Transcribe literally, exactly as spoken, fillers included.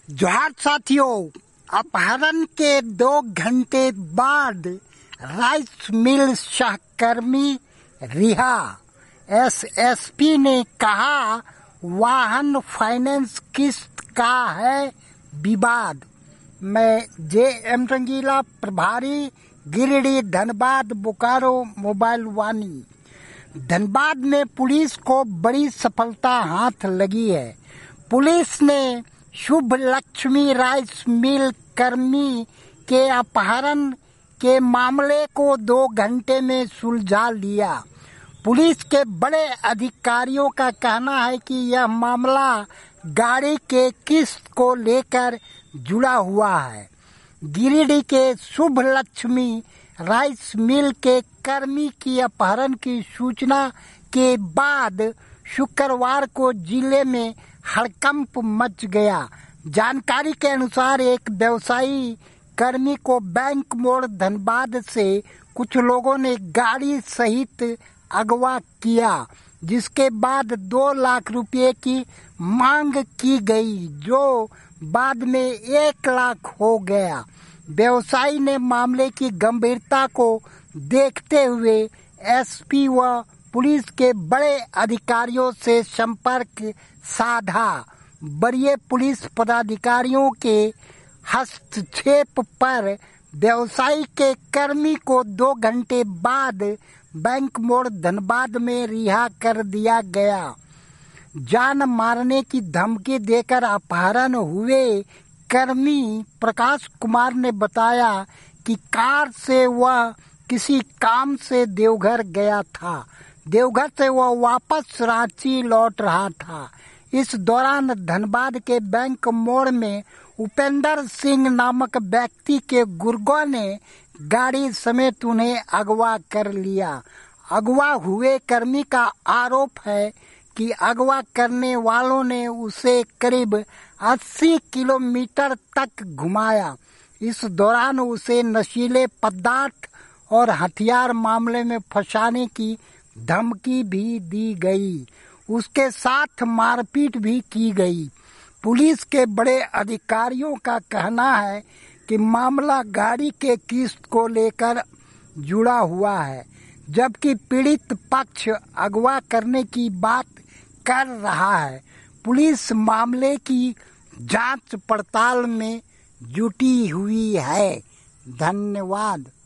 जोहार साथियों, अपहरण के दो घंटे बाद राइस मिल सहकर्मी रिहा। एसएसपी ने कहा वाहन फाइनेंस किस्त का है विवाद। मैं जे एम रंगीला, प्रभारी गिरिडीह, धनबाद, बोकारो मोबाइल वाणी। धनबाद में पुलिस को बड़ी सफलता हाथ लगी है। पुलिस ने शुभ लक्ष्मी राइस मिल कर्मी के अपहरण के मामले को दो घंटे में सुलझा लिया। पुलिस के बड़े अधिकारियों का कहना है कि यह मामला गाड़ी के किस्त को लेकर जुड़ा हुआ है। गिरिडीह के शुभ लक्ष्मी राइस मिल के कर्मी की अपहरण की सूचना के बाद शुक्रवार को जिले में हड़कंप मच गया। जानकारी के अनुसार एक व्यवसायी कर्मी को बैंक मोड़ धनबाद से कुछ लोगों ने गाड़ी सहित अगवा किया, जिसके बाद दो लाख रुपए की मांग की गई, जो बाद में एक लाख हो गया। व्यवसायी ने मामले की गंभीरता को देखते हुए एसपी व पुलिस के बड़े अधिकारियों से संपर्क साधा। वरीय पुलिस पदाधिकारियों के हस्तक्षेप पर व्यवसायी के कर्मी को दो घंटे बाद बैंक मोड़ धनबाद में रिहा कर दिया गया। जान मारने की धमकी देकर अपहरण हुए कर्मी प्रकाश कुमार ने बताया कि कार से वह किसी काम से देवघर गया था। देवघर से वह वापस रांची लौट रहा था। इस दौरान धनबाद के बैंक मोड़ में उपेंद्र सिंह नामक व्यक्ति के गुर्गों ने गाड़ी समेत उन्हें अगवा कर लिया। अगवा हुए कर्मी का आरोप है कि अगवा करने वालों ने उसे करीब अस्सी किलोमीटर तक घुमाया। इस दौरान उसे नशीले पदार्थ और हथियार मामले में फंसाने की धमकी भी दी गई। उसके साथ मारपीट भी की गई। पुलिस के बड़े अधिकारियों का कहना है कि मामला गाड़ी के किस्त को लेकर जुड़ा हुआ है, जबकि पीड़ित पक्ष अगवा करने की बात कर रहा है। पुलिस मामले की जांच पड़ताल में जुटी हुई है। धन्यवाद।